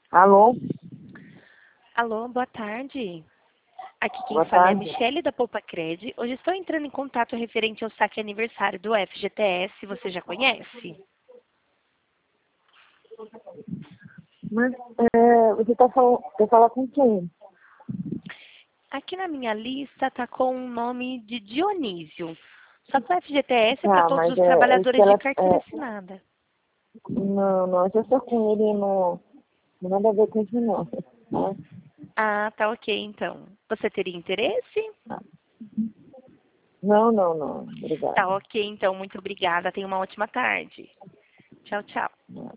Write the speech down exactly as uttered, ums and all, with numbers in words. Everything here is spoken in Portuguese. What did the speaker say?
Alô? Alô, boa tarde. Aqui quem Boa fala é a tarde. Michele da Poupa Cred. Hoje estou entrando em contato referente ao saque aniversário do F G T S. Você já conhece? Mas é, você está falando, quer falar com quem? Aqui na minha lista está com o nome de Dionísio. Só que o F G T S é para Tá, todos mas os é, é que trabalhadores de ela. carteira É, assinada. não, não, eu estou com ele no. Não nada a ver com isso, não. Tá? Ah, tá ok então. Você teria interesse? Não, não, não. Obrigada. Tá ok então, muito obrigada. Tenha uma ótima tarde. Tchau, tchau.